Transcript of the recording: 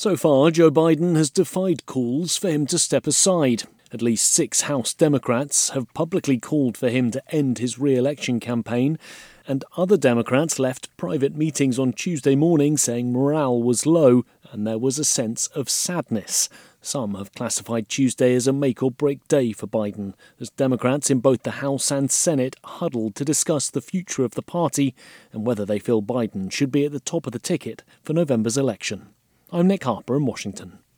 So far, Joe Biden has defied calls for him to step aside. At least 6 House Democrats have publicly called for him to end his re-election campaign, and other Democrats left private meetings on Tuesday morning saying morale was low and there was a sense of sadness. Some have classified Tuesday as a make-or-break day for Biden, as Democrats in both the House and Senate huddled to discuss the future of the party and whether they feel Biden should be at the top of the ticket for November's election. I'm Nick Harper in Washington.